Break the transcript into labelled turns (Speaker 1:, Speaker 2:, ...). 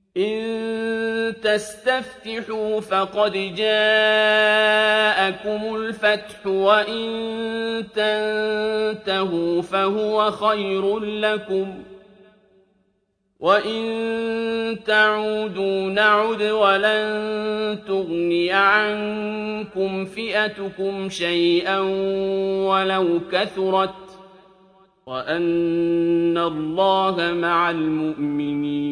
Speaker 1: إِن تَسْتَفْتِحُوا فَقَدْ جَاءَكُمُ الْفَتْحُ وَإِن تَنتَهُوا فَهُوَ خَيْرٌ لَّكُمْ وَإِن تَعُودُوا نَعُدْ وَلَن تُغْنِيَ عَنكُمْ فِئَتُكُمْ شَيْئًا وَلَوْ كَثُرَتْ وَأَنَّ اللَّهَ مَعَ الْمُؤْمِنِينَ